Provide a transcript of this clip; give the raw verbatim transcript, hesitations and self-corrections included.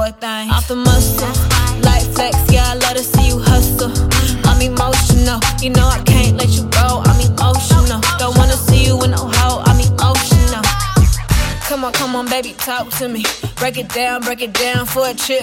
a thing. Off the muscle, light flex, yeah, I love to see you hustle. I'm emotional, you know I can't let you go. I'm emotional, don't wanna see you in no hole. I'm emotional. Come on, come on, baby, talk to me. Break it down, break it down for a trip.